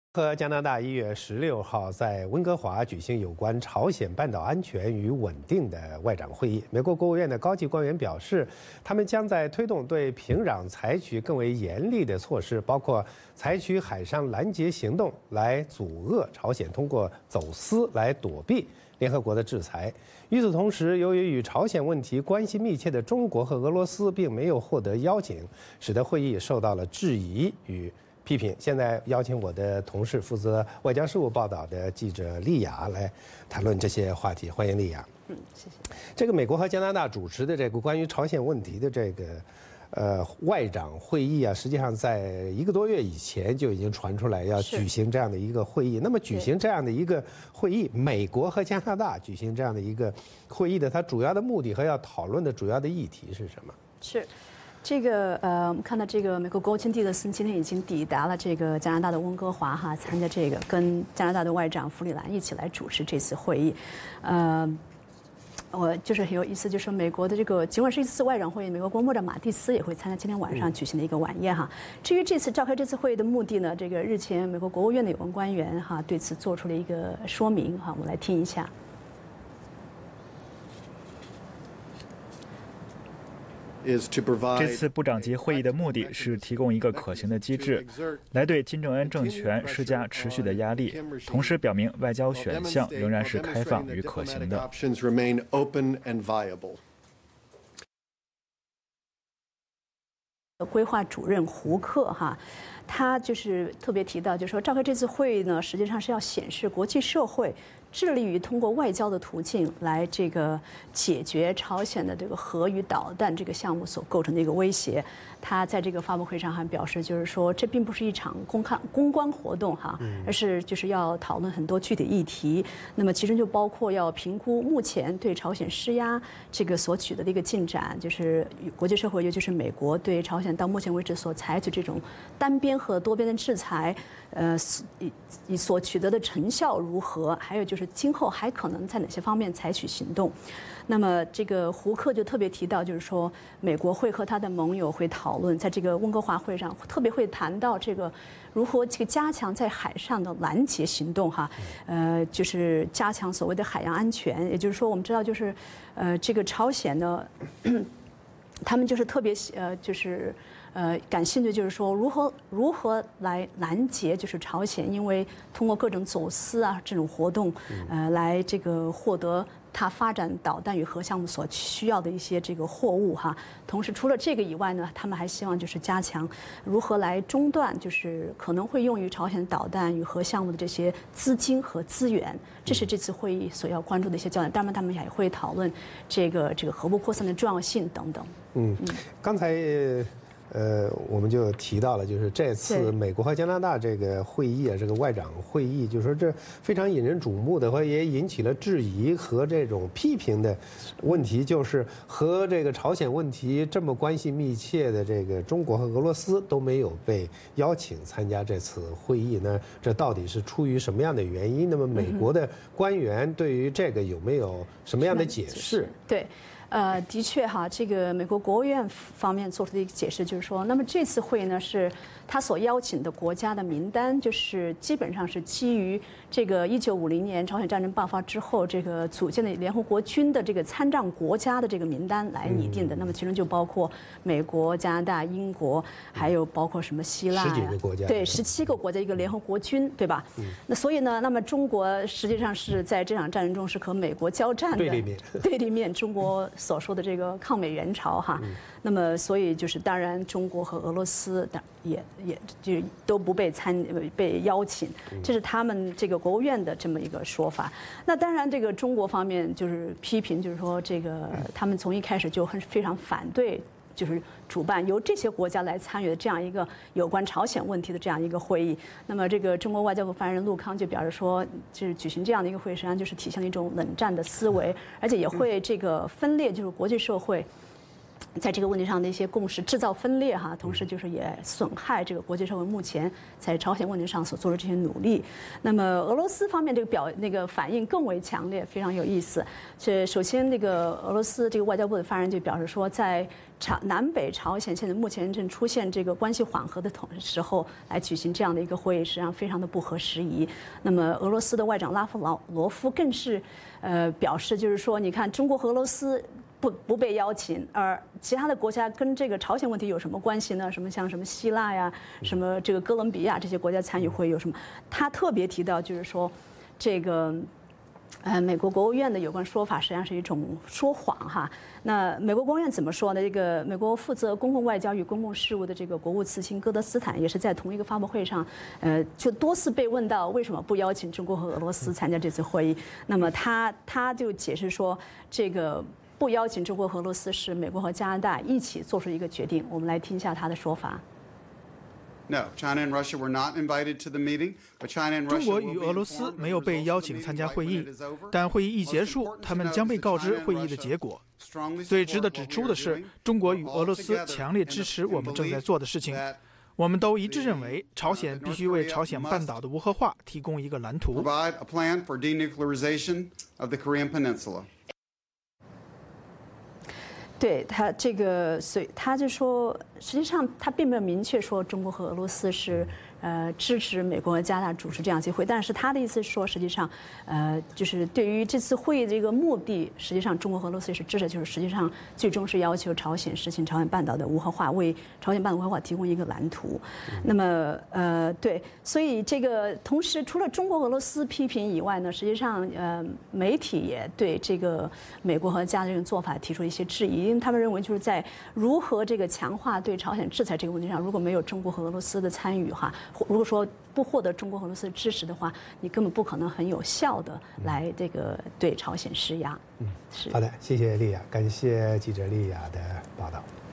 和加拿大1月16号在温哥华举行有关朝鲜半岛安全与稳定的外长会议。美国国务院的高级官员表示，他们将在推动对平壤采取更为严厉的措施，包括采取海上拦截行动来阻遏朝鲜通过走私来躲避联合国的制裁。与此同时，由于与朝鲜问题关系密切的中国和俄罗斯并没有获得邀请，使得会议受到了质疑与批评。现在邀请我的同事，负责外交事务报道的记者丽雅来谈论这些话题。欢迎丽雅。 谢谢。 这个美国和加拿大主持的这个关于朝鲜问题的这个外长会议啊，实际上在1个多月以前就已经传出来要举行这样的一个会议。那么举行这样的一个会议，美国和加拿大举行这样的一个会议的，它主要的目的和要讨论的主要的议题是什么？ 是。这个我们看到这个美国国务卿蒂勒森今天已经抵达了这个加拿大的温哥华哈，参加这个跟加拿大的外长弗里兰一起来主持这次会议。我就是很有意思，就是说美国的这个尽管是一次外长会议，美国国务卿马蒂斯也会参加今天晚上举行的一个晚宴哈。至于这次召开这次会议的目的呢，这个日前美国国务院的有关官员哈对此做出了一个说明哈，我们来听一下。 这次部长级会议的目的是提供一个可行的机制，来对金正恩政权施加持续的压力，同时表明外交选项仍然是开放与可行的。 规划主任胡克哈，他就是特别提到，就是说召开这次会议呢，实际上是要显示国际社会致力于通过外交的途径来这个解决朝鲜的这个核与导弹这个项目所构成的一个威胁。他在这个发布会上还表示，就是说这并不是一场公关活动哈，而是就是要讨论很多具体议题。那么其中就包括要评估目前对朝鲜施压这个所取得的一个进展，就是国际社会尤其是美国对朝鲜到目前为止所采取这种单边和多边的制裁，所取得的成效如何？还有就是今后还可能在哪些方面采取行动？那么这个胡克就特别提到，就是说美国会和他的盟友会讨论，在这个温哥华会上特别会谈到这个如何这个加强在海上的拦截行动哈，就是加强所谓的海洋安全。也就是说，我们知道就是这个朝鲜呢，他们就是特别就是感兴趣，就是说如何来拦截，就是朝鲜因为通过各种走私啊这种活动，来这个获得它发展导弹与核项目所需要的一些这个货物哈。同时，除了这个以外呢，他们还希望就是加强如何来中断，就是可能会用于朝鲜导弹与核项目的这些资金和资源。这是这次会议所要关注的一些焦点。当然，他们也会讨论这个核不扩散的重要性等等。 刚才我们就提到了，就是这次美国和加拿大这个会议啊，这个外长会议，就是说这非常引人瞩目的，也引起了质疑和这种批评的问题，就是和这个朝鲜问题这么关系密切的这个中国和俄罗斯都没有被邀请参加这次会议呢，这到底是出于什么样的原因？那么美国的官员对于这个有没有什么样的解释？ 对。的确哈，这个美国国务院方面做出的一个解释就是说，那么这次会呢是他所邀请的国家的名单，就是基本上是基于这个1950年朝鲜战争爆发之后，这个组建的联合国军的这个参战国家的这个名单来拟定的。那么其中就包括美国、加拿大、英国，还有包括什么希腊呀 ，10几个国家， 对，17个国家一个联合国军，对吧？那所以呢，那么中国实际上是在这场战争中是和美国交战的对立面，中国所说的这个抗美援朝哈，那么所以就是当然中国和俄罗斯也就都不被邀请，这是他们这个国务院的这么一个说法。那当然这个中国方面就是批评，就是说这个他们从一开始就非常反对，就是主办由这些国家来参与的这样一个有关朝鲜问题的这样一个会议。那么这个中国外交部发言人陆康就表示说，就是举行这样的一个会，实际上就是体现了一种冷战的思维，而且也会这个分裂，就是国际社会在这个问题上的一些共识，制造分裂哈，同时就是也损害这个国际社会目前在朝鲜问题上所做的这些努力。那么俄罗斯方面这个反应更为强烈，非常有意思。首先，那个俄罗斯这个外交部的发言人就表示说，在南北朝鲜现在目前正出现这个关系缓和的时候来举行这样的一个会议，实际上非常的不合时宜。那么俄罗斯的外长拉夫罗夫更是表示，就是说，你看中国和俄罗斯不被邀请，而其他的国家跟这个朝鲜问题有什么关系呢？像什么希腊呀，什么这个哥伦比亚这些国家参与会议有什么？他特别提到，就是说，这个美国国务院的有关说法实际上是一种说谎哈。那美国国务院怎么说呢？这个美国负责公共外交与公共事务的这个国务次卿戈德斯坦也是在同一个发布会上，就多次被问到为什么不邀请中国和俄罗斯参加这次会议。那么他就解释说，这个不邀请中国和俄罗斯是美国和加拿大一起做出一个决定。我们来听一下他的说法。 中国与俄罗斯没有被邀请参加会议，但会议一结束，他们将被告知会议的结果。最值得指出的是，中国与俄罗斯强烈支持我们正在做的事情。我们都一致认为，朝鲜必须为朝鲜半岛的无核化提供一个蓝图。 对他这个，所以他就说，实际上他并没有明确说中国和俄罗斯是支持美国和加拿大主持这样一次会，但是他的意思是说，实际上就是对于这次会议的这个目的，实际上中国和俄罗斯也是支持，就是实际上最终是要求朝鲜实行朝鲜半岛的无核化，为朝鲜半岛无核化提供一个蓝图。那么对，所以这个同时除了中国俄罗斯批评以外呢，实际上媒体也对这个美国和加拿大这种做法提出一些质疑，因为他们认为就是在如何这个强化对朝鲜制裁这个问题上，如果没有中国和俄罗斯的参与哈，如果说不获得中国和俄罗斯的支持的话，你根本不可能很有效的来这个对朝鲜施压。 是好的，谢谢丽亚，感谢记者丽亚的报道。